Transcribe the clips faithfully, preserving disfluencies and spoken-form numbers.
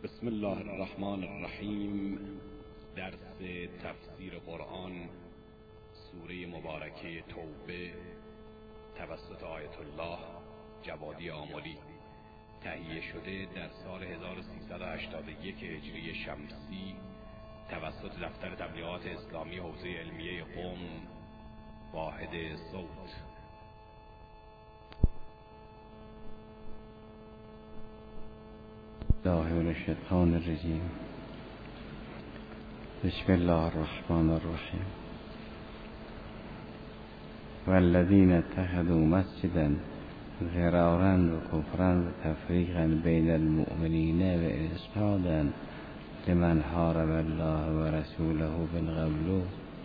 بسم الله الرحمن الرحیم. درس تفسیر قرآن، سوره مبارکه توبه، توسط آیت الله جوادی آملی، تهیه شده در سال هزار و سیصد و هشتاد و یک هجری شمسی توسط دفتر تبلیغات اسلامی حوزه علمیه قم، واحد صوت. الله من الشیطان الرجیم. بسم الله الرحمن الرحیم. والذین اتخذوا مسجدا ضرارا و کفرا و تفریقا بین المؤمنین و ارصادا لمن حارب الله و رسوله بالقبل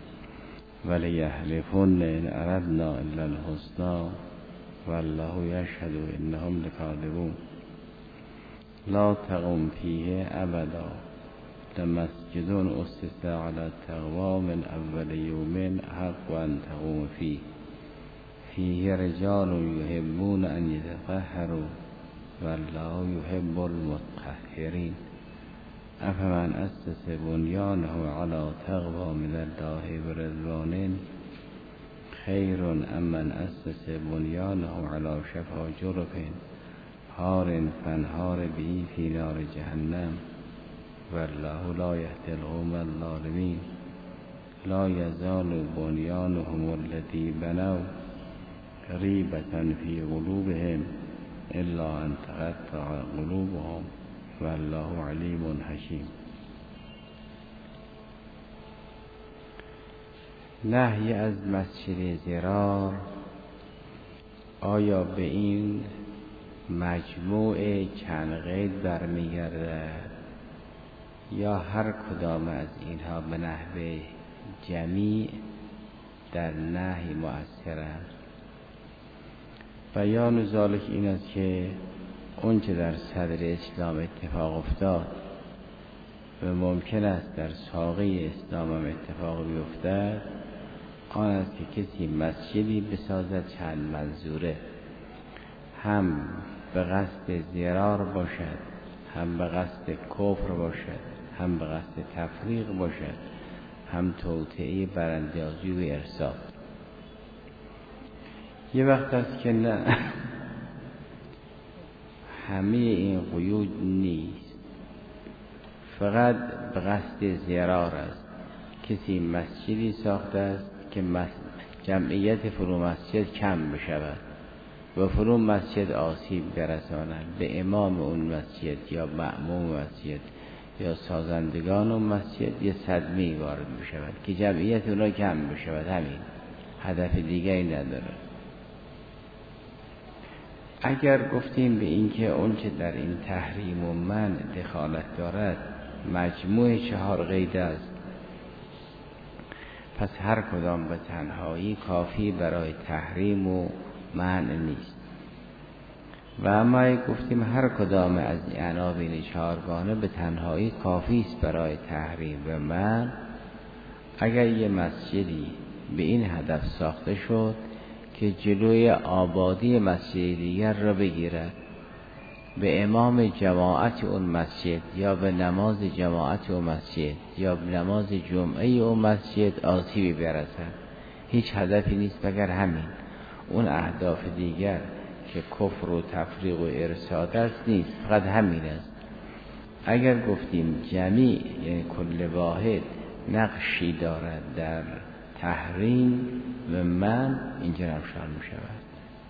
ولیحلفن ان اردنا الا الحسنى والله یشهد انهم لکاذبون. لا تقم فیه ابدا لمسجد اسس علی التقوی من اول یوم حق ان تقوم فیه فیه رجال یحبون ان یتطهروا والله یحب المطهرین. افمن اسس بنیانه علی تقوی من الله و رضوان خیر ام من اسس بنیانه علی شفا جرف هار فانهار به فی نار جهنم والله لا یهدی القوم الظالمین. لا یزال بنیانهم الذی بنوا ریبة فی قلوبهم الا ان تقطع قلوبهم والله علیم حکیم. نهی از مسجد ضرار آیا به این مجموع چند قید برمیگردد یا هر کدام از اینها به نحو جمیع در نهی مؤثرند؟ بیان ذالک این است که اون چه در صدر اسلام اتفاق افتاد و ممکن است در ساقه اسلام هم اتفاق بیفتد آن است که کسی مسجدی بسازد چند منظوره، هم به قصد ضرار باشد، هم به قصد کفر باشد، هم به قصد تفریق باشد، هم توطئه براندازی و ارسال. یه وقت است که نه همه این قیود نیست، فقط به قصد ضرار است. کسی مسجدی ساخته است که جمعیت فرو مسجد کم بشود و فرو مسجد آسیب برساند به امام اون مسجد یا مأموم مسجد یا سازندگان اون مسجد، یه صدمه‌ای وارد بشود که جمعیت اونا کم بشود. همین، هدف دیگری نداره. اگر گفتیم به این که اون چه در این تحریم و منع دخالت دارد مجموع چهار قید است، پس هر کدام به تنهایی کافی برای تحریم و منع نیست. و اما گفتیم هر کدام از عناوین چهارگانه به تنهایی کافی است برای تحریم و منع، اگر یه مسجدی به این هدف ساخته شد که جلوی آبادی مسجد دیگر را بگیرد، به امام جماعت اون مسجد یا به نماز جماعت اون مسجد یا به نماز جمعه اون مسجد آسیبی برسد، هیچ هدفی نیست مگر همین. اون اهداف دیگر که کفر و تفریق و ارشاد است نیست، فقط همین است. اگر گفتیم جمیع یعنی کل واحد نقشی دارد در تحریم و من، اینجا روشن می شود.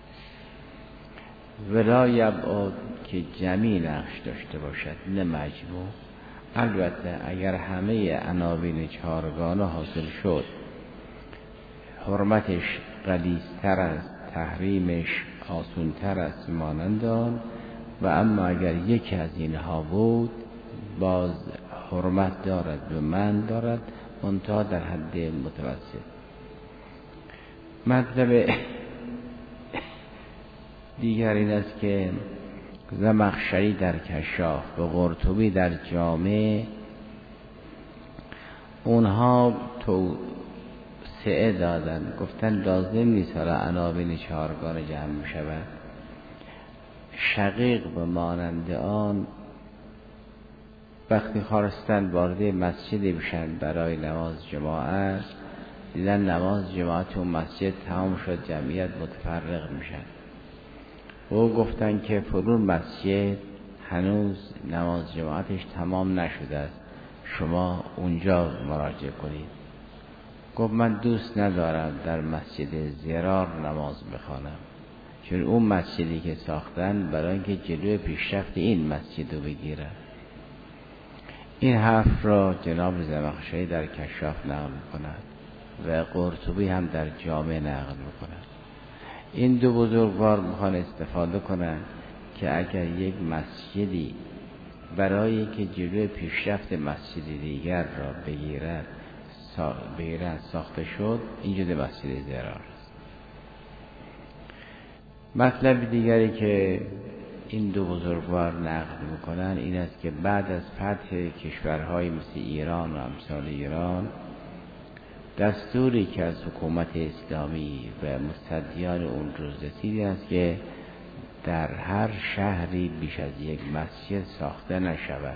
ولا یبعد که جمیع نقش داشته باشد نه مجموع. البته اگر همه عناوین چهارگانه حاصل شد حرمتش غلیظ‌تر است، تحریمش آسان‌تر است مانند آن. و اما اگر یکی از اینها بود باز حرمت دارد و من دارد، منتها در حد متوسط. مطلب دیگر این است که زمخشری در کشاف و قرطبی در جامع اونها توسعه دادن، گفتن لازم نیست حالا عناوین چهارگانه جمع شود. شقیق به مانند آن وقتی خواستن وارد مسجدی بشن برای نماز جماعت، دیدن نماز جماعت اون مسجد تمام شد، جمعیت متفرق میشن. او گفتن که فلان مسجد هنوز نماز جماعتش تمام نشده است، شما اونجا مراجعه کنید. گفت من دوست ندارم در مسجد زرار نماز بخوانم، چون اون مسجدی که ساختن برای اینکه جلوی پیشرفت این مسجد رو بگیرن. این حرف را جناب زمخشری در کشاف نقل می‌کند و قرطبی هم در جامع نقل می‌کند. این دو بزرگوار میخوان استفاده کنند که اگر یک مسجدی برای که جلوی پیشرفت مسجد دیگر را بگیرد سا... بگیرد ساخته شد، اینجا مسجد زرار است. مطلب دیگری که این دو بزرگوار نقل میکنن این است که بعد از فتح کشورهای مثل ایران و امثال ایران، دستوری که از حکومت اسلامی و مستدیان اون روز رسیده است که در هر شهری بیش از یک مسجد ساخته نشود.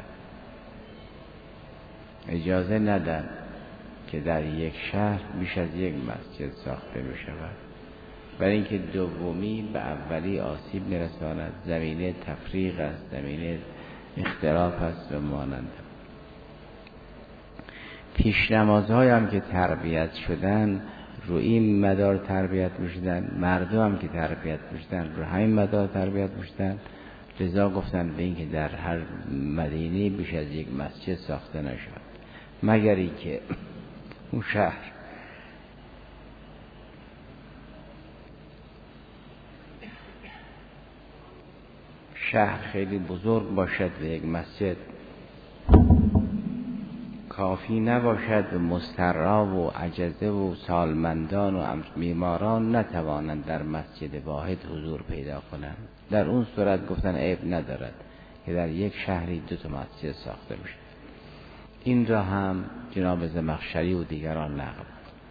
اجازه ندن که در یک شهر بیش از یک مسجد ساخته بشود، برای اینکه دومی به اولی آسیب میرساند، زمینه تفریق است، زمینه اختلاف است و مانند. پیش نمازهای هم که تربیت شدن رو این مدار تربیت میشدن، مردم هم که تربیت میشدن رو همین مدار تربیت میشدن. لذا گفتن به این که در هر مدینه بیش از یک مسجد ساخته نشود، مگر این که اون شهر شهر خیلی بزرگ باشد و یک مسجد کافی نباشد و مسترا و عجزه و سالمندان و بیماران نتوانند در مسجد واحد حضور پیدا کنند. در اون صورت گفتن عیب ندارد که در یک شهری دو تا مسجد ساخته بشه. این را هم جناب زمخشری و دیگران نقل.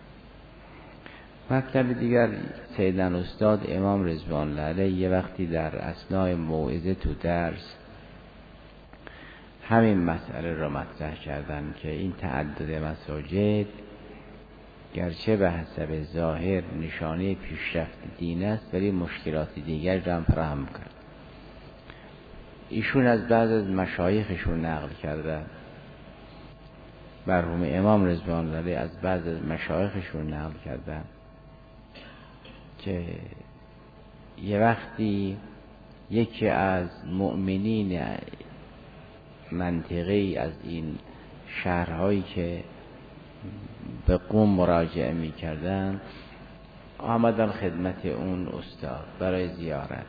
مطلب دیگر، سیدن استاد امام رضوان الله علیه یه وقتی در اثنای موعظه تو درس همین مسئله را مطرح کردن که این تعدد مساجد گرچه به حسب ظاهر نشانه پیشرفت دین است، ولی مشکلات دیگر را هم فراهم کرد. ایشون از بعض از مشایخشون نقل کردن، مرحوم امام رضوان الله علیه از بعض از مشایخشون نقل کردن که یه وقتی یکی از مؤمنین منطقه‌ای از این شهرهایی که به قم مراجعه می کردن آمدن خدمت اون استاد برای زیارت.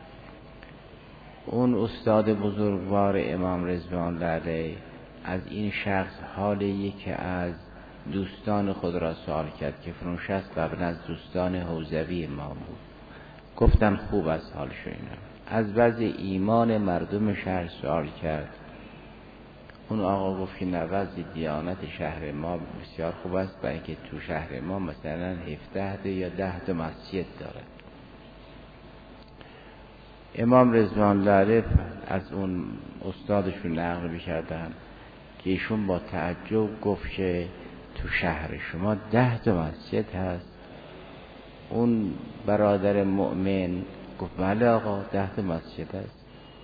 اون استاد بزرگوار امام رضوان الله علیه از این شخص حال یکی از دوستان خود را سوال کرد که فلان شخص قبلا از دوستان حوزوی ما بود. گفتن خوب از حالش اینا. از وضع ایمان مردم شهر سوال کرد. اون آقا گفت که وضع دیانت شهر ما بسیار خوب است، برای اینکه تو شهر ما مثلا هفده یا ده تا مسجد داره. امام رضوان الله علیه از اون استادشون نقل می‌کردن که ایشون با تعجب گفت که تو شهر شما ده تا مسجد هست. اون برادر مؤمن گفت بله آقا ده تا مسجد هست.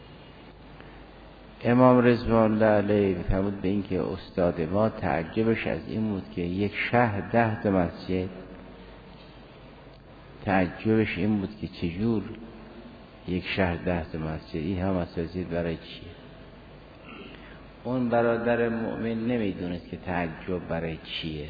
امام رضوان الله علیه فرمود به این که استاد ما تعجبش از این بود که یک شهر ده تا مسجد، تعجبش این بود که چجور یک شهر ده تا مسجد، این هم مساجد برای چیه؟ اون برادر مؤمن نمیدونست که تعجب برای چیه.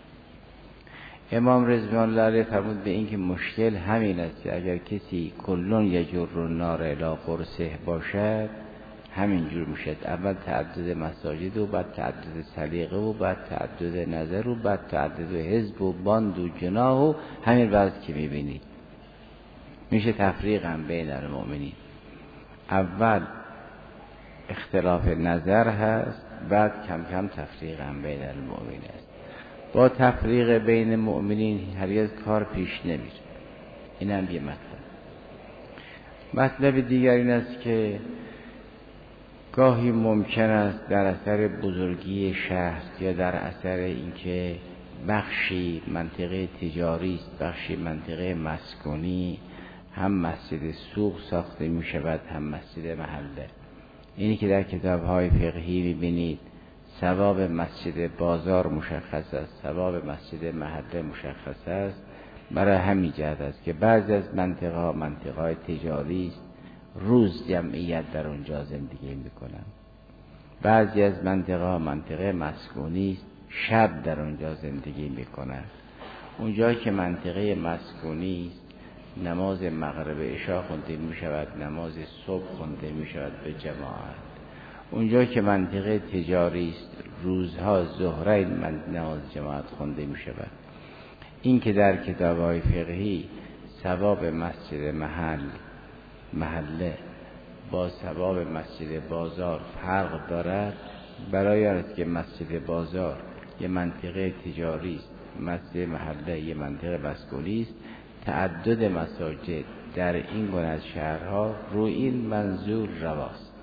امام رضوان الله علیه فرمود به این که مشکل همین است که اگر کسی کلون یجر النار الی قرصه باشد همینجور میشد. اول تعدد مساجد و بعد تعدد سلیقه و بعد تعدد نظر و بعد تعدد حزب و باند و جناح و همین وضع که میبینید میشه تفریق هم بین المؤمنین. اول اختلاف نظر هست، بعد کم کم تفریق هم بین المؤمنین است. با تفریق بین مؤمنین هرگز کار پیش نمیره. این هم یه مطلب. مطلب دیگر این است که گاهی ممکن است در اثر بزرگی شهر یا در اثر اینکه بخشی منطقه تجاری است، بخشی منطقه مسکونی، هم مسجد سوق ساخته می شود هم مسجد محله. اینی که در کتاب‌های فقهی می‌بینید ثواب مسجد بازار مشخص است، ثواب مسجد محله مشخص است، برای همین جهت است که بعضی از منطقه‌ها منطقه‌های تجاری است، روز جمعیت در اونجا زندگی می‌کنند. بعضی از منطقه‌ها منطقه مسکونی است، شب در اونجا زندگی می‌کنند. اونجایی که منطقه مسکونی است، نماز مغرب عشا خونده می‌شود، نماز صبح خونده می‌شود به جماعت. اونجا که منطقه تجاری است، روزها ظهرین نماز جماعت خونده می شود. این که در کتاب‌های فقهی ثواب مسجد محل محله با ثواب مسجد بازار فرق دارد، برای آن است که مسجد بازار یه منطقه تجاری است، مسجد محله یه منطقه مسکونی است. تعدد مساجد در این گونه از شهرها روی این منظور رواست.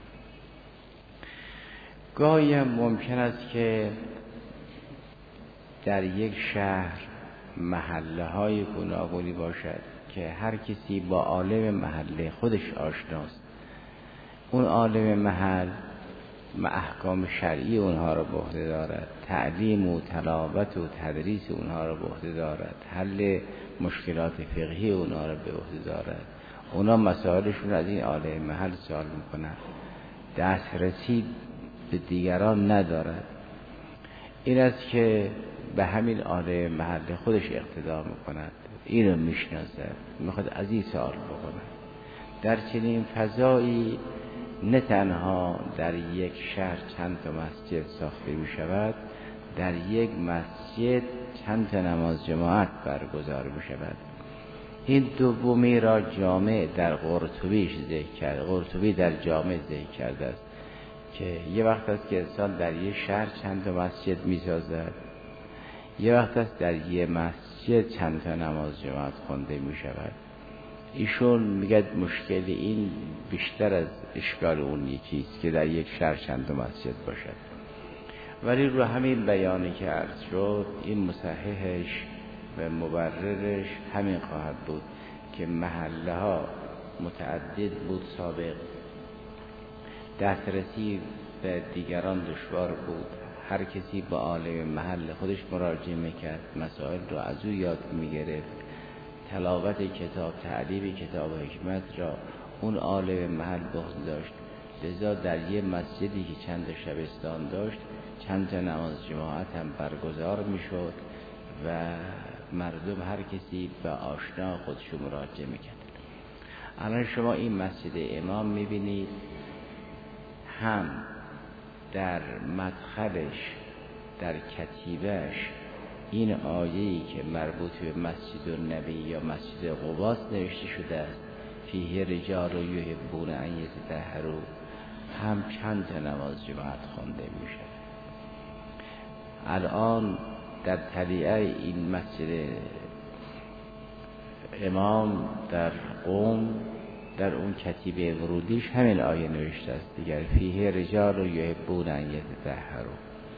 گاهی هم ممکن است که در یک شهر محله های گوناگونی باشد که هر کسی با عالم محله خودش آشناست. اون عالم محل احکام شرعی اونها را به عهده دارد، تعلیم و تلاوت و تدریس اونها را به عهده دارد، حل مشکلات فقهی اونها را به عهده دارد. اونا مسائلشون از این عالم محل سوال میکنن، دسترسی به دیگران ندارد. این است که به همین عالم محل خودش اقتدا میکند، این رو میشناسد، میخواد از این سوال بکند. در چنین فضایی نه تنها در یک شهر چند تا مسجد ساخته می شود، در یک مسجد چند تا نماز جماعت برگزار می شود. این دومی را جامع در قرطبیش ذکر کرد. قرطبی در جامع ذکر کرده است که یه وقت است که انسان در یک شهر چند تا مسجد می سازد، یه وقت است در یک مسجد چند تا نماز جماعت خونده می شود. ایشون میگه مشکل این بیشتر از اشکال اون یکیست که در یک شهر چند تا مسجد باشد. ولی رو همین بیانی که عرض شد، این مصححش و مبررش همین خواهد بود که محله ها متعدد بود سابق، دسترسی به دیگران دشوار بود، هر کسی با عالم محل خودش مراجعه میکرد، مسائل رو از او یاد میگرفت، تلاوت کتاب، تعلیم کتاب و حکمت را اون عالم محل بخت داشت. لذا در یه مسجدی که چند شبستان داشت چند تا نماز جماعت هم برگزار میشد و مردم هر کسی به آشنا خودشو مراجعه میکرد. الان شما این مسجد امام میبینید، هم در مدخلش در کتیبهش این آیه‌ای که مربوط به مسجد النبی یا مسجد قباس نوشته شده است، فیه رجال یحبون ان یتطهروا، هم چند تا نماز جماعت خوانده میشه. الان در طلیعه این مسجد امام در قم در اون کتیبه ورودیش همین آیه نوشته است دیگر، فیه رجال یحبون ان یتطهروا.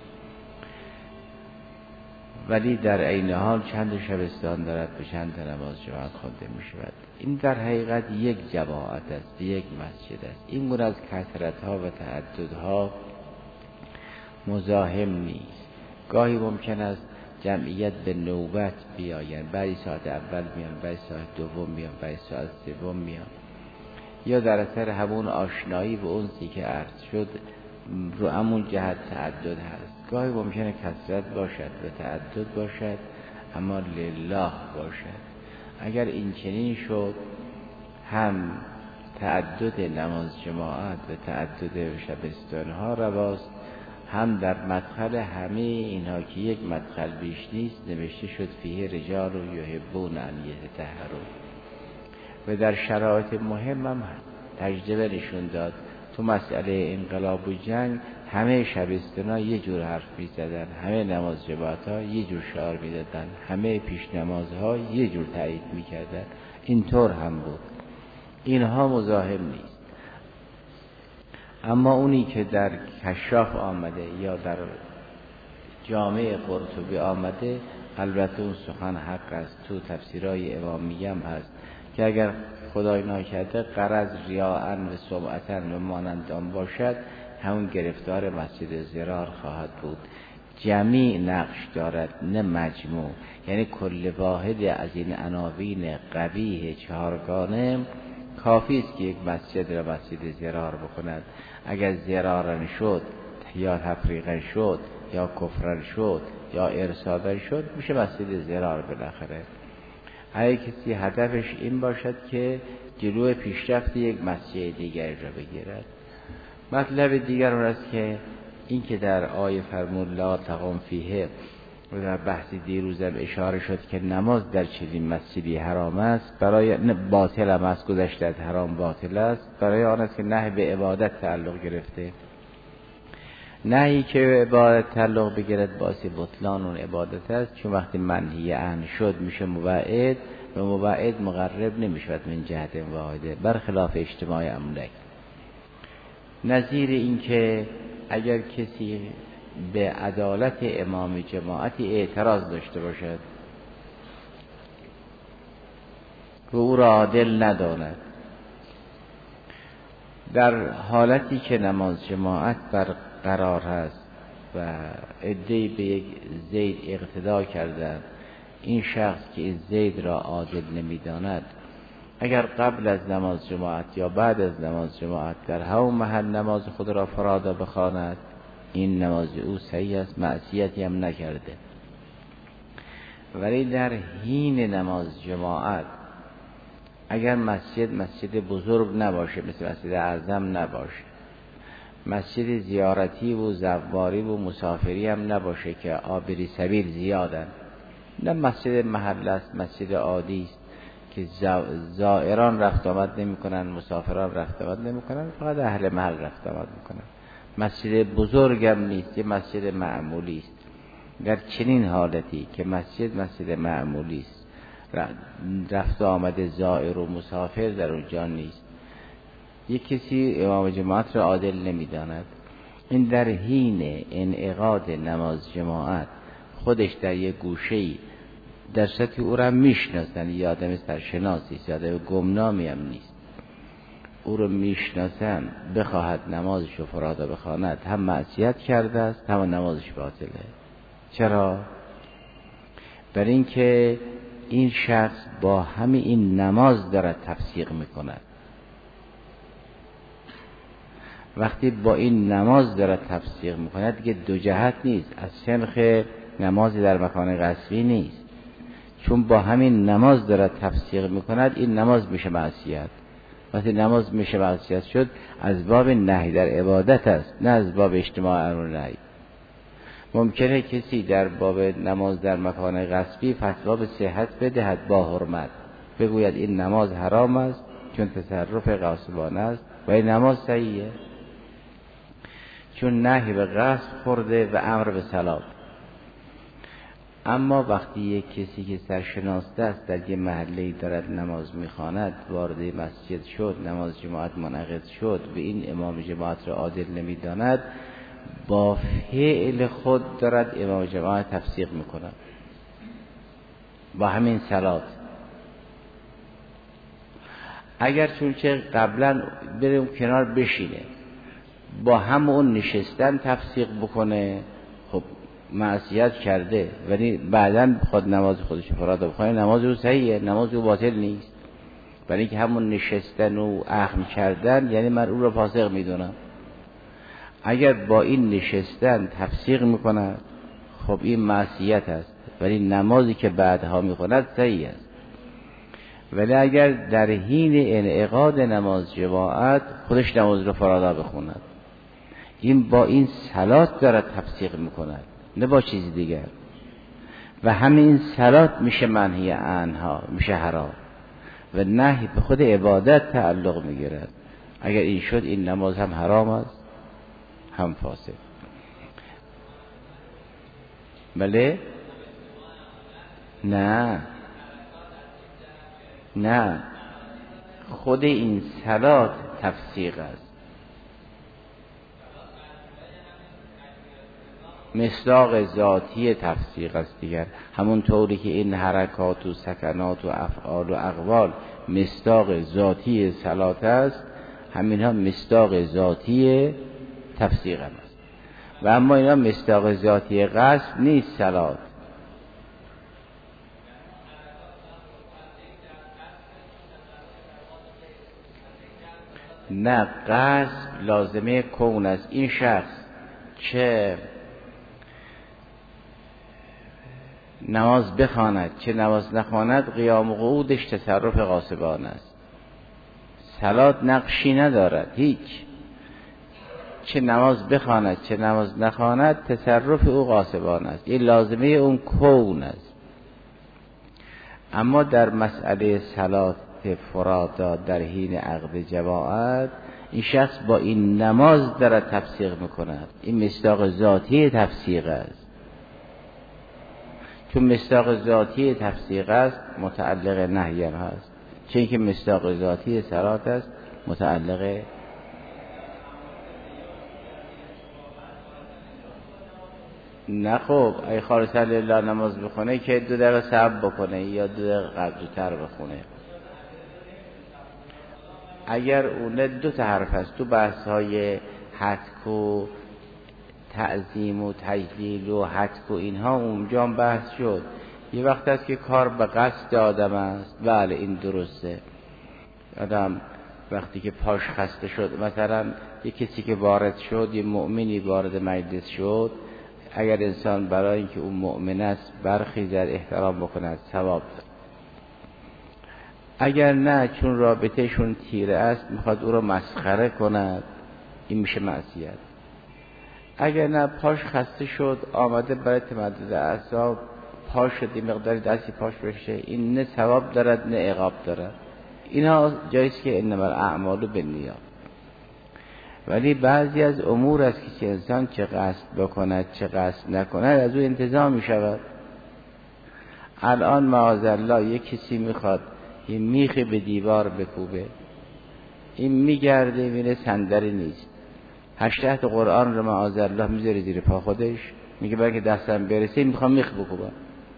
ولی در عین حال چند شبستان دارد، به چند تا نماز جماعت خوانده می شود. این در حقیقت یک جماعت است، یک مسجد است. این گونه از کثرت‌ها و تعددها مزاحم نیست. گاهی ممکن است جمعیت به نوبت بیاین، بعضی ساعت اول میان، بعضی ساعت دوم میان، بعضی ساعت سوم میان، یا در اثر همون آشنایی به اون سی که عرض شد رو همون جهت تعدد هست. گاهی ممکنه کثرت باشد و تعدد باشد اما لله باشد. اگر این چنین شد، هم تعدد نماز جماعت و تعدد شبستان ها رواست، هم در مدخل همه اینها که یک مدخل بیش نیست نوشته شد فیه رجال یحبون ان یتطهروا. و در شرایط مهم هم تجربه نشون داد، تو مسئله انقلاب و جنگ همه شبستان‌ها یه جور حرف می‌زدن، همه نماز جماعت‌ها یه جور شعار می‌دادن، همه پیش نمازها یه جور تایید می‌کردن. اینطور هم بود. اینها مزاحم نیست. اما اونی که در کشاف آمده یا در جامع قرطبی آمده، البته اون سخن حق است، تو تفسیرهای امامیه هم هست که اگر خدای ناکرده غرض ریاءن و سمعتن و مانند آن باشد، همون گرفتار مسجد ضرار خواهد بود. جمیع نقش دارد نه مجموع، یعنی کل واحد از این عناوین قبیح چهارگانه کافی است که یک مسجد را مسجد ضرار بکند. اگر ضرارن شد یا تفریقن شد یا کفرن شد یا ارسادن شد، میشه مسجد ضرار بالاخره. اگه کسی هدفش این باشد که جلوی پیشرفت یک مسجد دیگر را بگیرد. مطلب دیگر اون است که این که در آیه فرمود لا تقم فیه و در بحث دیروزم اشاره شد که نماز در چنین مسجدی حرام است، برای باطل هم است، گذشته از حرام باطل است، برای آن است که نهی به عبادت تعلق گرفته. نهی که به عبادت تعلق بگیرد باعث بطلان اون عبادت است، چون وقتی منهی عنه شد میشه مبعد و مبعد مقرب نمیشود من جهت واحده، برخلاف اجتماع املاک. نظیر این که اگر کسی به عدالت امام جماعتی اعتراض داشته باشد و او را عادل نداند، در حالتی که نماز جماعت برقرار هست و عده‌ای به یک زید اقتدا کردند، این شخص که این زید را عادل نمیداند، اگر قبل از نماز جماعت یا بعد از نماز جماعت در همون محل نماز خود را فرادا بخواند، این نماز او صحیح است، معصیتی هم نکرده. ولی در حین نماز جماعت اگر مسجد مسجد بزرگ نباشه، مثل مسجد اعظم نباشه، مسجد زیارتی و زواری و مسافری هم نباشه که عابری سبیل زیادن، نه مسجد محل است، مسجد عادی است که زائران رفت آمد نمی کنن، مسافران رفت آمد نمی کنن، فقط اهل محل رفت آمد می کنن. مسجد بزرگم نیست، یه مسجد معمولی است. در چنین حالتی که مسجد مسجد معمولی است، رفت آمد زائر و مسافر در اونجا نیست، یک کسی امام جماعت را عادل نمی داند، این در حین انعقاد نماز جماعت خودش در یک گوشه‌ای در سطح او را میشناسن، یه آدم سرشناسی، یه آدم گمنامی هم نیست، او رو میشناسن، بخواهد نمازش رو فرادا بخواند، هم معصیت کرده است هم نمازش باطله. چرا؟ برای اینکه این شخص با همین این نماز دارد تفسیق میکند. وقتی با این نماز دارد تفسیق میکند دیگه دو جهت نیست، از سنخ نمازی در مکان غصبی نیست، چون با همین نماز دارد تفسیق میکند، این نماز میشه معصیت. وقتی نماز میشه معصیت شد، از باب نهی در عبادت است، نه از باب اجتماع امر نهی. ممکنه کسی در باب نماز در مکان غصبی فتوا به صحت بدهد با حرمت، بگوید این نماز حرام است چون تصرف غاصبانه است و این نماز صحیحه، چون نهی به غصب خورده و امر به صلاح. اما وقتی یک کسی که سرشناسته است در یک محله دارد نماز میخواند، وارد مسجد شد، نماز جماعت منعقد شد، به این امام جماعت را عادل نمیداند، با فعل خود دارد امام جماعت تفسیق میکند با همین صلات. اگر چون چه قبلا بریم کنار بشینه، با همون نشستن تفسیق بکنه، خب معصیت کرده، ولی بعداً خود نماز خودش فرادا بخونه، نماز او صحیحه، نماز او باطل نیست. برای اینکه همون نشستن و اخم کردن یعنی من او را فاسق میدونم. اگر با این نشستن تفسیق میکند، خب این معصیت است، ولی نمازی که بعدها میکند صحیح است. ولی اگر در حین انعقاد نماز جماعت خودش نماز را فرادا بخوند، این با این صلات دارد تفسیق میکند، نه با چیز دیگر، و همین صلات میشه منهی عنها، میشه حرام، و نهی به خود عبادت تعلق میگیرد. اگر این شد، این نماز هم حرام است هم فاسد. بله؟ نه نه، خود این صلات تفسیق است. مصداق ذاتی تفسیق است دیگر. همون طوری که این حرکات و سکنات و افعال و اقوال مصداق ذاتی صلات است، همین ها مصداق ذاتی تفسیق هم است. و اما اینا مصداق ذاتی قصد نیست صلات. نه، قصد لازمه کون است. این شخص چه نماز بخواند چه نماز نخواند، قیام و قعودش تصرف غاصبان است. صلات نقشی ندارد هیچ. چه نماز بخواند چه نماز نخواند، تصرف او غاصبان است. این لازمه اون کون است. اما در مسئله صلات فرادا در حین عقد جماعت، این شخص با این نماز دارد تفسیق میکند. این مصداق ذاتی تفسیق است. چون مصداق ذاتی تفسیق است، متعلق نهی هم هست. چون که مصداق ذاتی صلات است، متعلق نه. خب ای خالص لله نماز بخونه که دو دقیقه صبر بکنه یا دو دقیقه قبل‌تر بخونه. اگر اونه دو تا حرف است تو بحث های حتک و تعظیم و تجلیل و حتک و اینها، اونجا هم بحث شد. یه وقت است که کار به قصد آدم است، بله این درسته. آدم وقتی که پاش خسته شد، مثلا یه کسی که وارد شد، یه مؤمنی وارد مجلس شد، اگر انسان برای اینکه اون مؤمن است برخیزد احترام بکند ثواب دارد. اگر نه چون رابطهشون تیره است میخواد او رو مسخره کند، این میشه معصیت. اگر نه پاش خسته شد آمده برای تمدد اعصاب، پاش شد این مقداری دستی پاش بشه، این نه ثواب دارد نه عقاب دارد. اینها جاییست که انما الاعمال بالنیات. ولی بعضی از امور است که چه انسان چه قصد بکند چه قصد نکند از او انتزاع می شود. الان معاذالله یک کسی میخواد یه میخی به دیوار بکوبه، این میگرده میره صندلی نیست، هشت قرآن رو معاذالله میذاره زیر پا خودش، میگه برای که دستم برسه میخوام میخ بکوبم.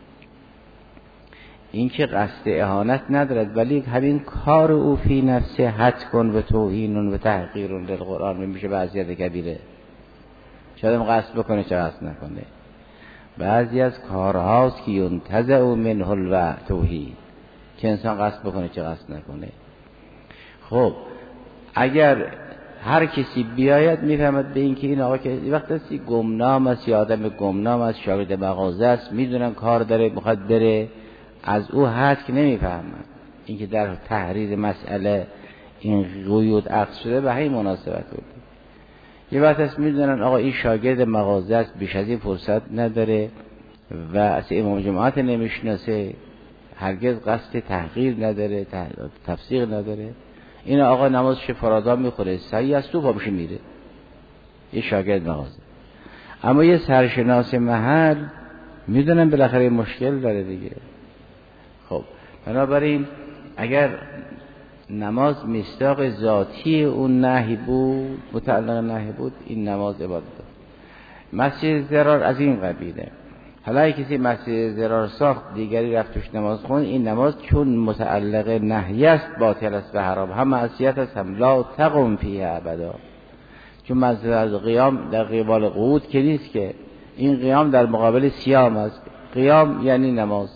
این که قصد اهانت ندارد، ولی همین کار او فی نفسه حد کن و توهین و تحقیر للقرآن میشه بعضیت کبیره. شاید هم قصد بکنه چه قصد نکنه. بعضی از کارهاست که ینتزع منه و توهین، که انسان قصد بکنه چه قصد نکنه. خب اگر هر کسی بیاید میفهمد به این که این آقا که وقت هستی گمنام است یا آدم گمنام است، شاگرد مغازه است، میدونن کار داره میخواد بره، از او حد که نمیفهمن. این که در تحریر مسئله این قیود عقد شده به همین مناسبت بود. یه وقت هست میدونن آقا این شاگرد مغازه است، بیش از این فرصت نداره و اصلا امام جماعت نمیشناسه، هرگز قصد تحقیر نداره، تفسیق نداره، این آقا نمازش فرادا میخوره، سعی از تو پا میره، یه شاگرد مغازه. اما یه سرشناس محل میدونن بالاخره مشکل داره دیگه. خب بنابراین اگر نماز مصداق ذاتی اون نهی بود، متعلق نهی بود، این نماز عبادت. مسجد ضرار از این قبیله. حالا کسی مسجد ضرار ساخت دیگری رفت توش نماز خون، این نماز چون متعلق نهی است باطل است و حرام، هم معصیت است هم لا تقم فیه ابدا. چون مسجد از قیام در قبال قعود که نیست، که این قیام در مقابل صیام است. قیام یعنی نماز.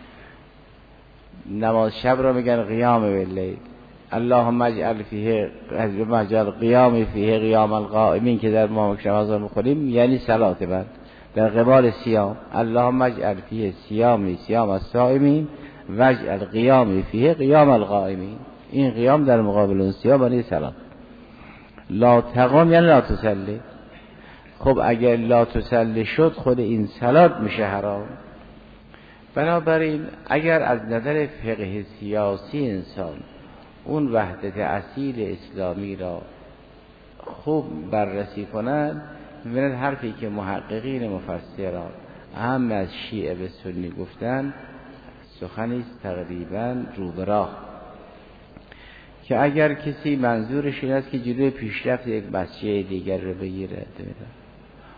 نماز شب را میگن قیام باللیل. اللهم اجعل فیه اجعل قیام فیه قیام القائمین، که در ما نماز میخونیم یعنی صلات من در قبال صیام. اللهم اجعل فیه صیامی صیام الصائمین و اجعل قیامی فیه قیام القائمین. این قیام در مقابل اون صیام یعنی صلات. لا تقام یعنی لا تصلی. خب اگر لا تصلی شد خود این صلات میشه حرام. بنابراین اگر از نظر فقه سیاسی انسان اون وحدت اصیل اسلامی را خوب بررسی کند، می‌بیند حرفی که محققین مفسران اهم از شیعه به سنی گفتن سخنی است تقریباً رو به راه، که اگر کسی منظورش این است که جلوی پیشرفت یک مسجد دیگر رو بگیره،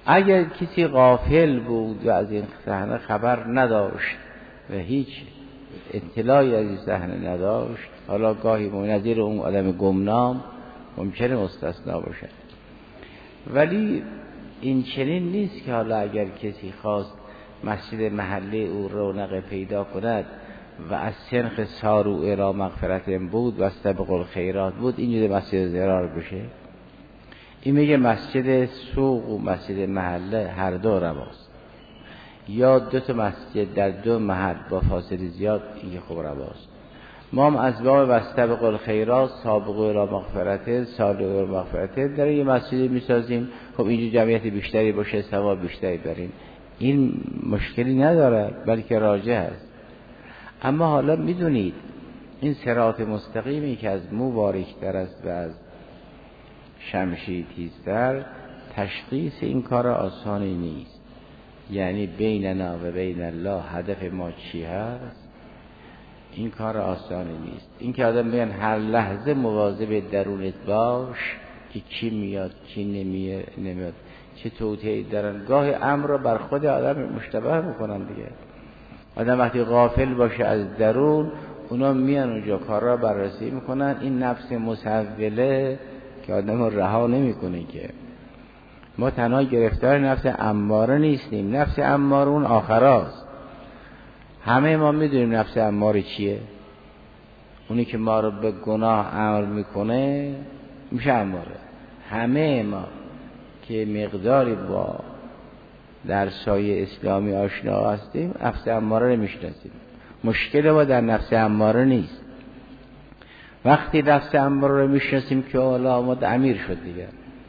اگر کسی غافل بود و از این صحنه خبر نداشت و هیچ اطلاعی از این صحنه نداشت، حالا گاهی نظیر اون آدم گمنام ممکنه مستثنا باشه، ولی این چنین نیست که حالا اگر کسی خواست مسجد محله او رونق پیدا کند و از سنخ ساروع را مغفرت بود و استبق الخیرات بود اینجوری مسجد زرار بشه. این میگه مسجد سوق و مسجد محله هر دو رواست، یا دو تا مسجد در دو محل با فاصله زیاد این خوب رواست. ما هم از باب واستبقوا الخیرات سابقوا الی مغفرته سابقوا الی مغفرته در یه مسجدی میسازیم، خب اینجا جمعیت بیشتری باشه ثواب بیشتری بریم، این مشکلی نداره بلکه راجع است. اما حالا میدونید این صراط مستقیمی که از مو باریک‌تر است و از شمشیر تیزتر، تشخیص این کار آسانی نیست. یعنی بیننا و بین الله هدف ما چی هست، این کار آسانی نیست. این که آدم میگن هر لحظه مواظب درونت باش که کی میاد کی نمیاد چه توطئه‌ای دارن، گاه امر رو بر خود آدم مشتبه میکنن دیگه. آدم وقتی غافل باشه از درون، اونا میان اونجا کار را بررسی میکنن. این نفس مسوله که آدم رو رها نمیکنه که ما تنها گرفتار نفس اماره نیستیم، نفس اماره اون آخراست. همه ما میدونیم نفس اماره چیه، اونی که ما رو به گناه امر میکنه میشه اماره. همه ما که مقداری با درسای اسلامی آشنا هستیم نفس اماره رو میشناسیم. مشکل ما در نفس اماره نیست. وقتی نفس اماره رو میشناسیم که حالا ما امیر شد دیگه،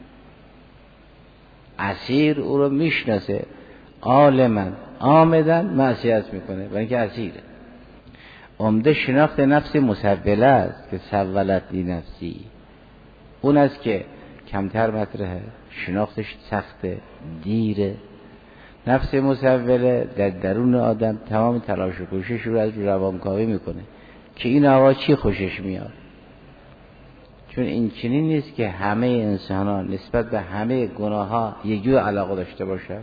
اسیر او رو میشناسه، عالما آمدن معصیت میکنه برای اینکه اسیره. عمده شناخت نفس مسوله است که سولت لی نفسی، اون است که کمتر مطرحه، شناختش سخته، دیره. نفس مسوله در درون آدم تمام تلاش و کوشش رو از روانکاوی میکنه که این آقا چی خوشش میاد. چون این چنین نیست که همه انسان ها نسبت به همه گناه ها یک جور علاقه داشته باشن.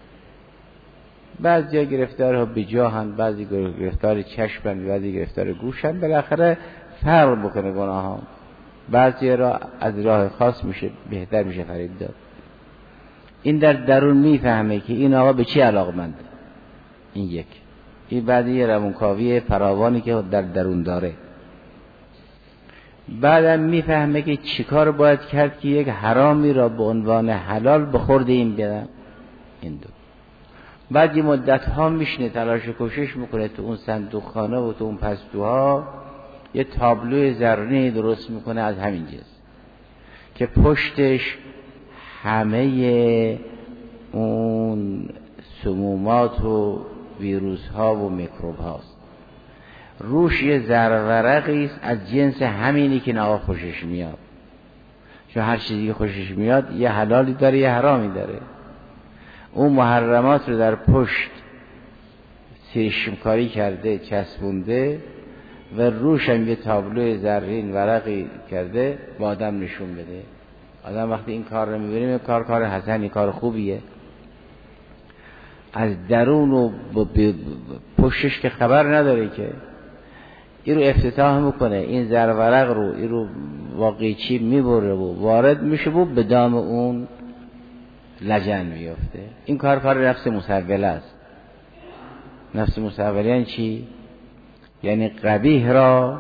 بعضی ها گرفتار ها به جاهن، بعضی گرفتار چشمن، بعضی گرفتار گوشن، بالاخره فرق بکنه گناه ها. بعضی را از راه خاص میشه بهتر میشه فریب داد. این در درون میفهمه که این آقا به چی علاقمنده. این یک این بعد یه روانکاوی فراوانی که در درون داره. بعدم میفهمه که چیکار باید کرد که یک حرامی را به عنوان حلال به خورد این بدن. این دو بعد یه مدت ها میشنه تلاش و کوشش میکنه تو اون صندوق خانه و تو اون پستوها یه تابلوی زرینی درست میکنه از همین جنس که پشتش همه اون سمومات و ویروس ها و میکروب هاست. روش یه زرورقی است از جنس همینی که نوا خوشش میاد. چون هر چیزی که خوشش میاد یه حلالی داره یه حرامی داره. اون محرمات رو در پشت سیشمکاری کرده چسبونده و روش هم یه تابلوی زرین ورقی کرده با آدم نشون بده. آدم وقتی این کار رو میبینیم این کار کار حسنی، کار خوبیه. از درون و پشتش که خبر نداره که این رو افتتاح میکنه، این زرورق رو این رو واقعی چی میبره و وارد میشه و به دام اون لجن میفته. این کار کار نفس مسوله است. نفس مسوله یعنی چی؟ یعنی قبیح را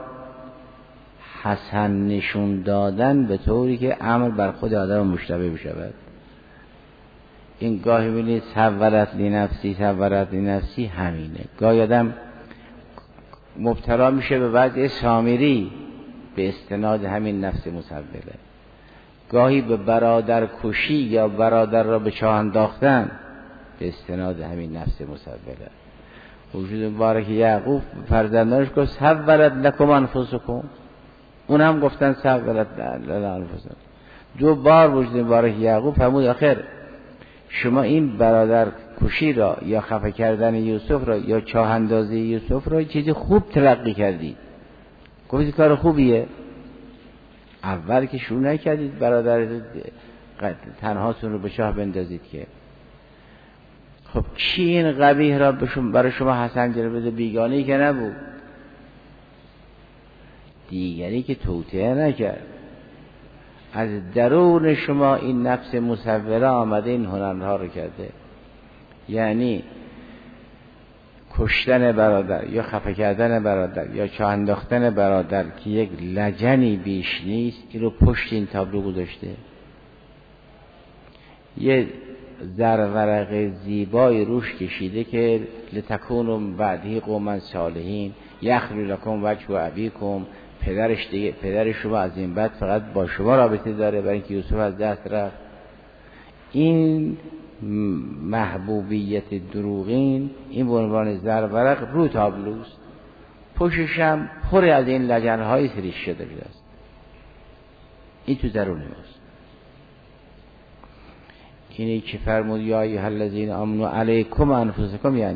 حسن نشون دادن به طوری که عمل بر خود آدم مشتبه بشود. این گاهی بینید سولت لی نفسی سولت لی نفسی همینه. گاهی آدم مبتلا میشه به وضع سامری به استناد همین نفس مسوله. گاهی به برادر کشی یا برادر را به چاه انداختن به استناد همین نفس مسوله. وجود مبارک یعقوب فرزندانش گفت سولت لکم انفسکم، اون هم گفتن سولت لانفسکم. دو بار وجود مبارک یعقوب فرمود آخر شما این برادر کشی را یا خفه کردن یوسف را یا چاه اندازی یوسف را چیزی خوب تلقی کردید، گفتید کار خوبیه. اول که شروع نکردید برادر تنهاتون رو به چاه بندازید که خب کی این قبیح را برای شما حسن جلوه بده؟ بیگانه‌ای که نبود، دیگری که توطئه نکرد. از درون شما این نفس مصوره آمده این هنرها رو کرده. یعنی کشتن برادر یا خفه کردن برادر یا چاه انداختن برادر که یک لجنی بیش نیست، این رو پشت این تابلو گذاشته. یه زرورق زیبای روش کشیده که لتکونوا بعدی قوما صالحین یخلو لکم وجه ابیکم، پدرش دیگه پدر شما از این بعد فقط با شما رابطه داره برای اینکه یوسف از دست رفت. این محبوبیت دروغین این به عنوان زرورق رو تابلوست، پشتش هم پر از این لجنهای سریش شده است. این تو درون ماست. اینی که فرمود یا ایها الذین آمنوا علیکم انفسکم، یعنی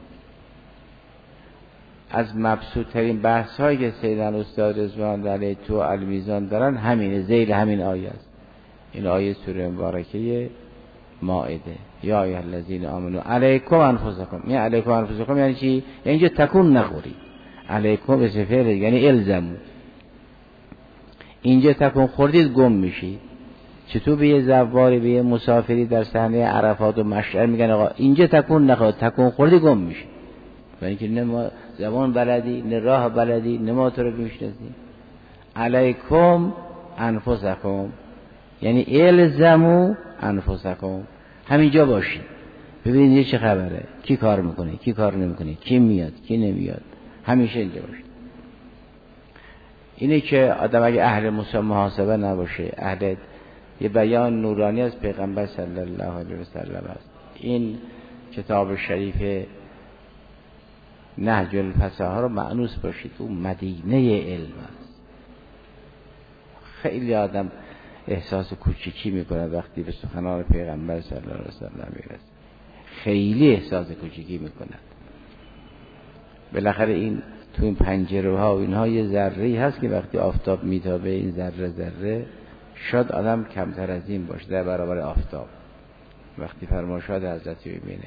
از مبسوط ترین بحث هایی که سیدن استاد رضوان علیه تو المیزان دارن همینه، ذیل همین آیه است. این آیه سوره مبارکه مائده، یا ایها الذین آمنوا علیکم انفسکم. یعنی علیکم انفسکم یعنی چی؟ یعنی اینجا تکون نخوری. علیکم به فعل یعنی الزمو. اینجا تکون خوردید گم میشید. چطور به یه زواری به یه مسافری در صحنه عرفات و مشعر میگن آقا اینجا تکون نخور، تکون خوردی گم میشی، برای اینکه نه ما زبان بلدی نه راه بلدی نه ما تو رو میشناسیم. علیکم انفسکم یعنی الزمو انفسکم، همینجا باشید ببینید چه خبره، کی کار میکنه کی کار نمیکنه، کی میاد کی نمیاد، همیشه اینجا باشید. اینه که آدم اگه اهل محاسبه نباشه، اهل یه بیان نورانی از پیغمبر صلی الله علیه و سلم است. این کتاب شریف نهج الفصاحه رو مأنوس باشید، اون مدینه علم است. خیلی آدم احساس کوچیکی میکنه وقتی به سخنان پیغمبر صلی الله علیه و سلم میرسه، خیلی احساس کوچیکی میکنه. بالاخره این تو این پنجره ها و اینها یه ذره‌ای هست که وقتی آفتاب میتابه این ذره ذره شاید آدم کمتر از این باشه در برابر آفتاب وقتی فرمایشات حضرت میبینه.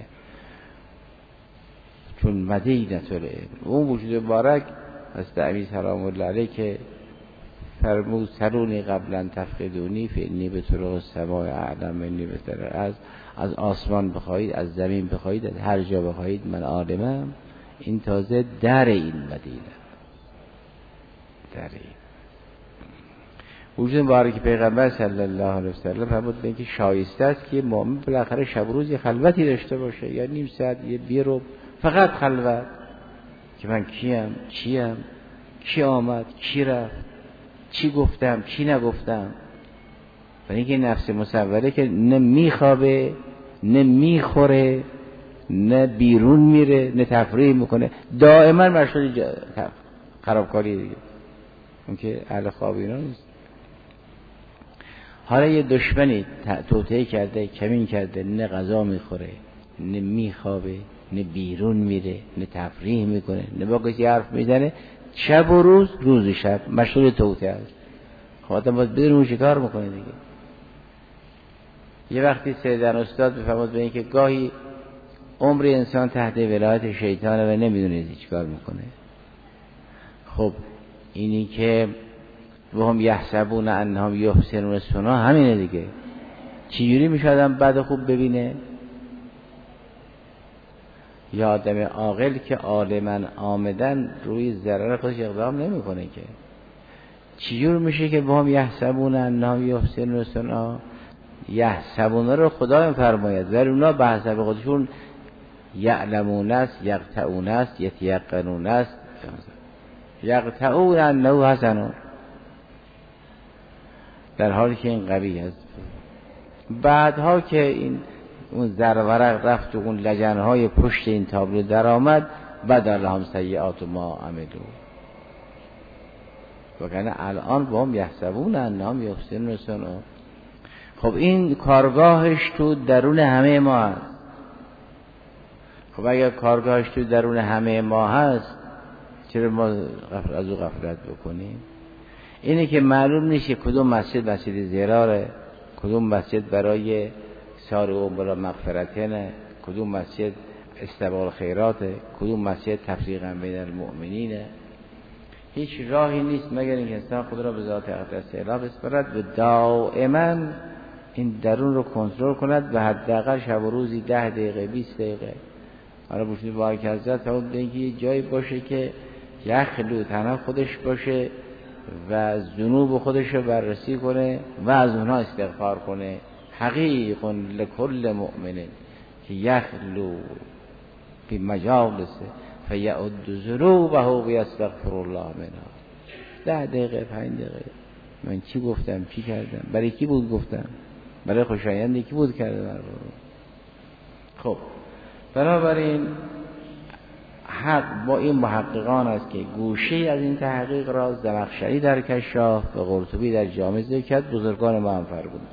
چون مدینه العلم اون وجود مبارک از تعمیز سلام الله علیه که فرمود سرونی قبلا تفقدونی فعنی به طرق السماء اعلم منی به طرق از از آسمان بخواهید، از زمین بخواهید، از هر جا بخواهید من عالمم. این تازه در این مدینه، در این وجود مبارک پیغمبر صلی الله علیه و سلم فرمود به اینکه شایسته است که مؤمن بالاخره شب روز یه خلوتی داشته باشه، یا نیم ساعت یه بیرو فقط خلوت، که من کیم چیم، کی آمد کی رفت، چی گفتم چی نگفتم. برای اینکه نفس مصوره که نه میخوابه نه میخوره نه بیرون میره نه تفریح میکنه، دائما مشغول خرابکاری دیگه. اون که اهل خواب اینا نیست. حالا یه دشمنی توطئه کرده، کمین کرده، نه غذا میخوره نه میخوابه نه بیرون میره نه تفریح میکنه نه با کسی حرف میزنه، شب و روز روز و شب مشغول توطئه است. خب آدم باید بدون اون چیکار میکنه دیگه. یه وقتی سیدن استاد بفرمود به این که گاهی عمر انسان تحت ولایت شیطانه و نمیدونه چیکار میکنه. خب اینی که وهم یحسبون انهم یحسنون صنعا همینه دیگه. چجوری میشه آدم بد خوب ببینه؟ یا آدم عاقل که عالما آمدن روی ضرر خودش اقدام نمیکنه که چجور میشه که وهم یحسبون انهم یحسنون صنعا؟ یحسبون رو خدا میفرماید ولی اونا به حسب خودشون یعلمون است، یقطعون است، یتیقنون است. یقطعون انه حسنون، در حالی که این قوی است. بعدها که این اون زرورق رفت و اون لجنهای پشت این تابلو در آمد، بدل هم سیئات ما عملو وگرنه الان با هم یحسبون انهم یحسنون صنعا. خب این کارگاهش تو درون همه ما هست. خب اگر کارگاهش تو درون همه ما هست چرا ما از او غفلت بکنیم؟ اینه که معلوم نیست که کدوم مسجد مسجد زراره، کدوم مسجد برای سار و برای مغفرتینه، کدوم مسجد استباق خیراته، کدوم مسجد تفریقا بین المؤمنینه. هیچ راهی نیست مگر اینکه انسان خود را به ذات اقدس اله بسپارد و دائما این درون رو کنترل کند و حداقل شب و روزی ده دقیقه بیست دقیقه حالا بوشنی با که حضرت فرمود به اینکه یه جایی باشه که یخلو تنها خودش باشه و ذنوب خودش رو بررسی کنه و از اونها استغفار کنه. حقیق لکل مؤمن که یخلو فی مجالسه فیعد ذنوبه و یستغفر الله منها. ده دقیقه پنج دقیقه من چی گفتم چی کردم برای کی بود گفتم برای خوشایندی کی بود کرده برای خب. بنابراین حق با این محققان است که گوشه از این تحقیق را زمخشری در کشاف و قرطبی در جامع ذکر کرد، بزرگان ما هم فرمودند.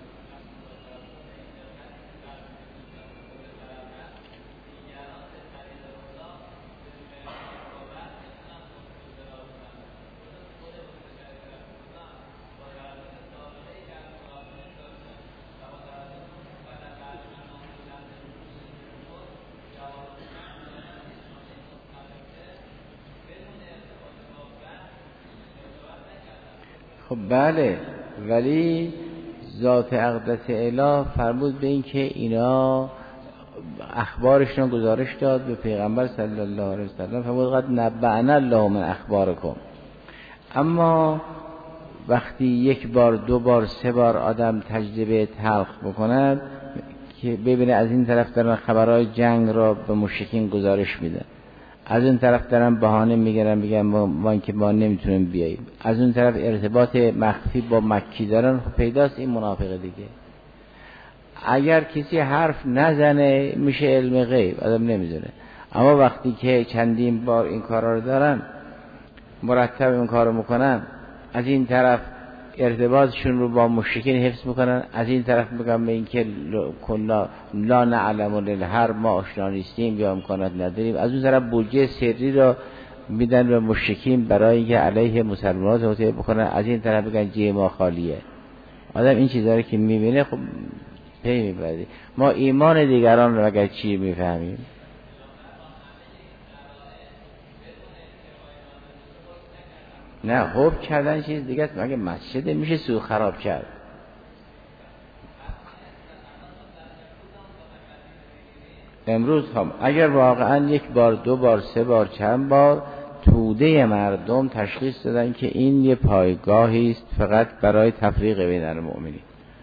خب بله، ولی ذات اقدس اله فرمود به این که اینا اخبارشون گزارش داد به پیغمبر صلی الله علیه وسلم، فرمود قد نبأنا الله من اخبارکم. اما وقتی یک بار دو بار سه بار آدم تجربه تلخ بکند که ببینه از این طرف دارن خبرهای جنگ را به مشرکین گزارش میدن، از اون طرف دارن بهانه میگیرن میگن ما, ما که ما نمیتونیم بیاییم، از اون طرف ارتباط مخفی با مکی دارن، پیداست این منافقه دیگه. اگر کسی حرف نزنه میشه علم غیب، آدم نمیدونه. اما وقتی که چندین بار این کارا رو دارن، مرتب این کارو میکنن، از این طرف ارتباطشون رو با مشرکین حفظ میکنن، از این طرف میگن به این که کلا لا نعلم للحر ما آشنا نیستیم یا امکانات نداریم، از اون طرف بودجه سری رو میدن به مشرکین برای اینکه علیه مسلمانات توطئه بکنن، از این طرف میگن جیب ما خالیه. آدم این چیزا رو که میبینه خب پی میبره. ما ایمان دیگران رو اگر چی میفهمیم؟ نه، خوب کردن چیز دیگه است، مگه مسجد میشه سو خراب کرد؟ امروز هم اگر واقعا یک بار دو بار سه بار چند بار توده مردم تشخیص دادن که این یه پایگاهی است فقط برای تفریق بین المؤمنین،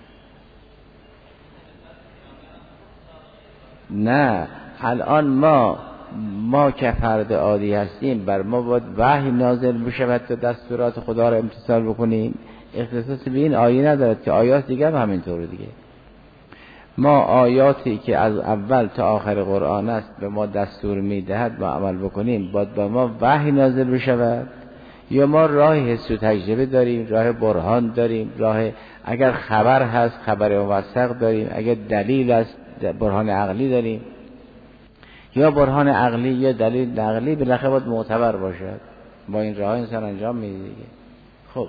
نه الان ما ما که فرد عادی هستیم، بر ما باید وحی نازل بشود تا دستورات خدا را امتثال بکنیم. اختصاص به این آیه ندارد که آیات دیگه هم همینطور دیگه. ما آیاتی که از اول تا آخر قرآن است به ما دستور میدهد ما عمل بکنیم، باید با ما وحی نازل بشود، یا ما راه حس و تجربه داریم، راه برهان داریم، راه اگر خبر هست خبر موثق داریم، اگر دلیل است برهان عقلی داریم، یا برهان عقلی یا دلیل عقلی بالاخره باید معتبر باشد. با این راه انسان انجام میده دیگه. خب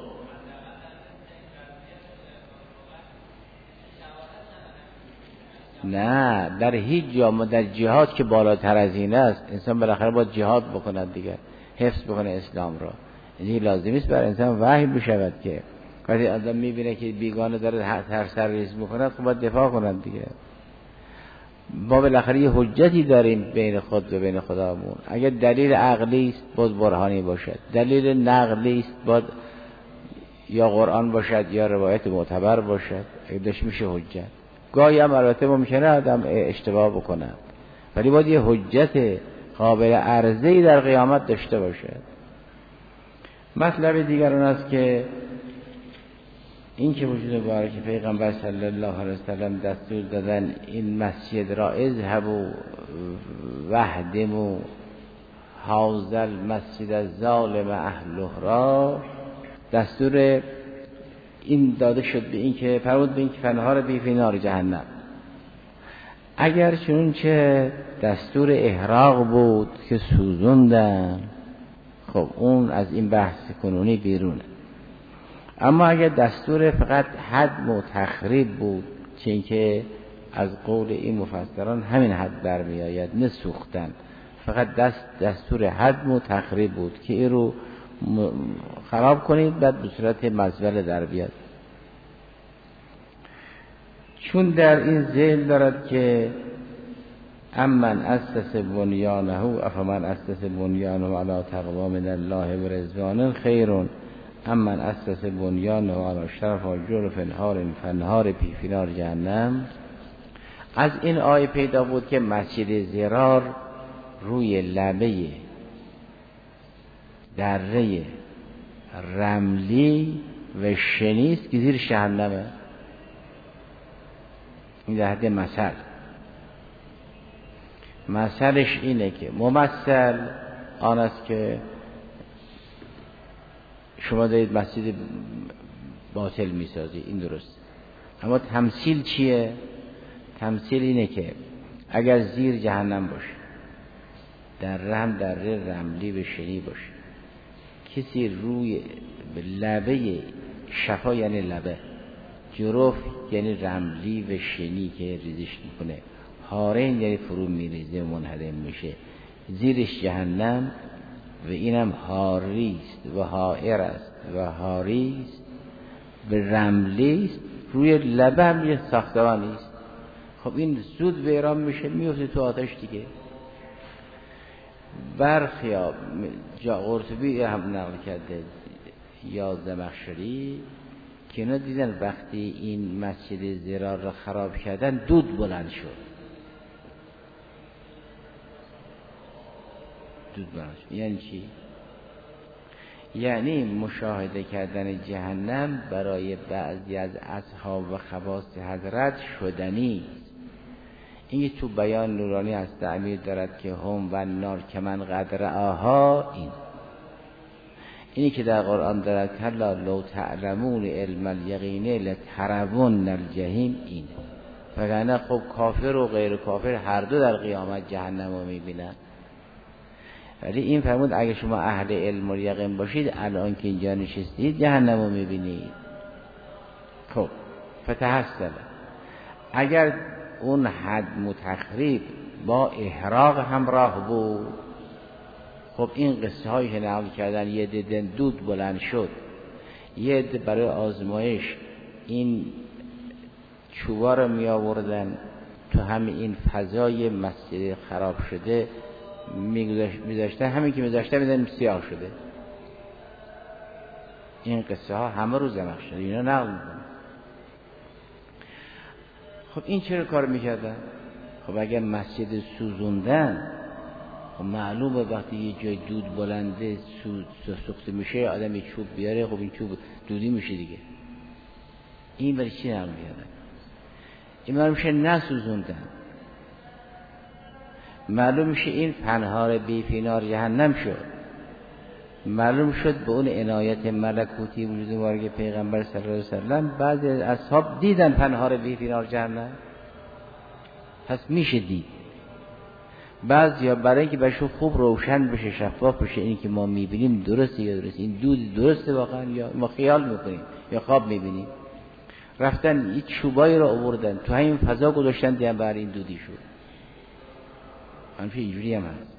نه، در هیچ جا در جهاد که بالاتر از این است انسان بالاخره باید جهاد بکند دیگه، حفظ بکنه اسلام را. یعنی لازم است بر انسان وحی بشود که وقتی آدم میبینه که بیگانه داره هر سر ریز میکنه خب باید دفاع کنند دیگه. ما بالاخره یه حجتی داریم بین خود و بین خدامون. اگر دلیل عقلی است باید برهانی باشد، دلیل نقلی است باید یا قرآن باشد یا روایت معتبر باشد، اگرش میشه حجت. گاهی هم البته ممکنه آدم اشتباه بکنه، ولی باید یه حجت قابل عرضه‌ای در قیامت داشته باشد. مطلب دیگر اون است که این که وجود مبارک پیغمبر صلی الله علیه وسلم دستور دادن این مسجد را اذهبوا وهدموا هذا المسجد الظالم اهله را دستور این داده شد به این که فرمود به این که فنهار بی فی نار جهنم. اگر چونچه دستور احراق بود که سوزوندن، خب اون از این بحث کنونی بیرونه. اما اگر دستور فقط حد و تخریب بود، چون که از قول این مفسران همین حد برمی آید، نه سوختن، فقط دست دستور حدم و تخریب بود که این رو خراب کنید بعد به صورت مزبله در بیاد. چون در این ذیل دارد که امن اسس بنیانه افمن اسس بنیانه علی تقوا من الله و رضوان خیر امن اسس بنیانه علی شرف و جرف انهار فنهار پی فینار جهنم. از این آیه پیدا بود که مسجد ضرار روی لبه دره رملی و شنیست که زیر جهنمه. این در حد مثل. مثلش اینه که ممثل آن است که شما دارید مسجد باطل میسازی، این درست، اما تمثیل چیه؟ تمثیل اینه که اگر زیر جهنم باشه، در رحم در رملی و شنی باشه، کسی روی لبه شفا یعنی لبه، جرف یعنی رملی و شنی که ریزش میکنه، هارین یعنی فرو میریزه و منهدم میشه، زیرش جهنم و اینم هاریست و هائر است و هاریست به رملیست، روی لبه هم یه ساختمانیست. خب این زود ویران میشه، میفته تو آتش دیگه. برخی ها جا قرطبی هم نقل کرده یا زمخشری که اینا دیدن وقتی این مسجد ضرار را خراب کردن دود بلند شد، دود بلند شد. یعنی چی؟ یعنی مشاهده کردن جهنم برای بعضی از اصحاب و خواص حضرت شدنی. این تو بیان نورانی از تعمیر دارد که هم و نار که من قدر آها، این اینی که در قرآن دارد کلا لو تعلمون علم الیقین لترون الجحیم، این وگرنه خب کافر و غیر کافر هر دو در قیامت جهنم رو میبینن. ولی این فرمود اگه شما اهل علم و یقین باشید الان که اینجا نشستید جهنم رو میبینید. خب فتحصل اگر اون حد متخریب با احراق همراه بود، خب این قصه هایی که نقل کردن یه دیدن دود بلند شد، یه دی برای آزمایش این چوبا رو می آوردن تو همین این فضای مسجد خراب شده می داشتن، همین که می داشتن می داشتن سیاه شده. این قصه ها همه رو زمخشری اینا نقل میکنن. خب این چرا کار میکردن؟ خب اگر مسجد سوزوندن، خب معلومه وقتی یه جای دود بلنده سوخته میشه آدم یه چوب بیاره، خب این چوب دودی میشه دیگه. این برای چی نقل میکردن؟ این معلوم میشه نسوزوندن، معلوم میشه این پنهار بی فینار جهنم شد، معلوم شد به اون عنایت ملکوتی وجود مبارک پیغمبر صلی الله علیه وسلم بعضی از اصحاب دیدن پنهار بی فینار جهنم، پس میشه دید. بعضیا برای اینکه براشون خوب روشن بشه شفاف بشه اینی که ما میبینیم درسته یا درسته، این دود درسته واقعا یا ما خیال میکنیم یا خواب میبینیم، رفتن این چوبایی رو آوردن تو همین فضا گذاشتن دیگه بر این دودی شد. منفی اینجوری هم هست.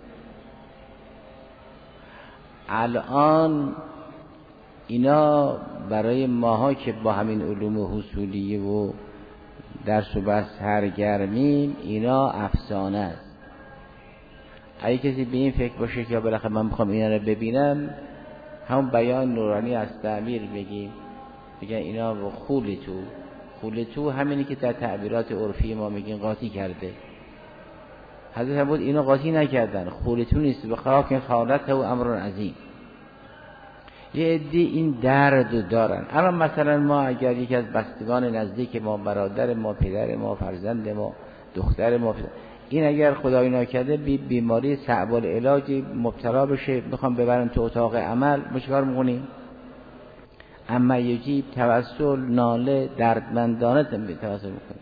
الان اینا برای ماها که با همین علوم حصولیه و درس و بحث سرگرمیم اینا افسانه است. اگه کسی به این فکر باشه که بالاخره من میخوام اینا رو ببینم، همون بیان نورانی از تعبیر بگیم، بگن اینا با خولتو خولتو همینی که در تعبیرات عرفی ما میگین قاطی کرده. حضرت هم بود اینا قاطی نکردن، خولتو نیست، به خلاف که خالت و امر عظیم. یه عده این درد دارن. اما مثلا ما اگر یکی از بستگان نزدیک ما، برادر ما، پدر ما، فرزند ما، دختر ما، این اگر خدای ناکرده بی بیماری صعب العلاج مبتلا بشه، میخوام ببرن تو اتاق عمل، ما چیکار میکنیم؟ اما یجیب توسل ناله دردمندانه توسل میکنیم.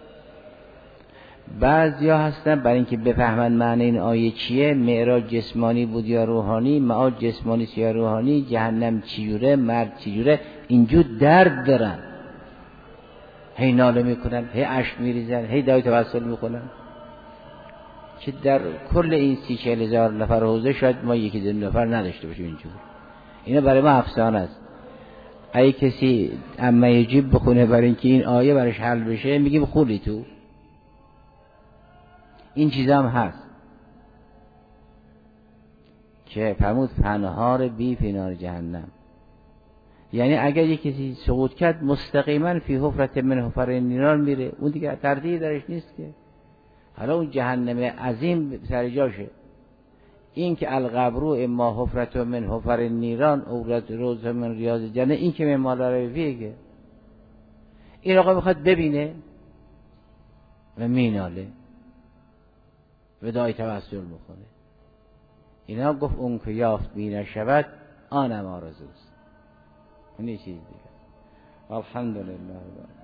بعضیا هستن برای اینکه بفهمن معنی این آیه چیه، معراج جسمانی بود یا روحانی، معاد جسمانی یا روحانی، جهنم چجوره، مرد چجوره، اینجور درد دارن. هی ناله میکنن، هی اشک میریزن، هی دعای توسل میکنن که در کل این سی چهل هزار نفر حوزه شاید ما یکی دو نفر نداشته باشیم اینجور. اینا برای ما افسانه است. اگه کسی اما یجیب بخونه برای اینکه این آیه برش حل بشه میگیم خولی تو. این چیزا هم هست که فرمود فنهار بی فی نار جهنم، یعنی اگر یک کسی سقوط کرد مستقیما فی حفرت من حفر النیران میره، اون دیگه تردیدی درش نیست که. حالا اون جهنم عظیم سر جاشه. این که القبر اما حفرت من حفر النیران او روز من ریاض جنه، این که ممال رویه، این آقا میخواد ببینه و میناله و دعای توسل میکنه. اینا گفت اون که یافت می نشود آنم آرزوست. این چیز دیگه. الحمدلله.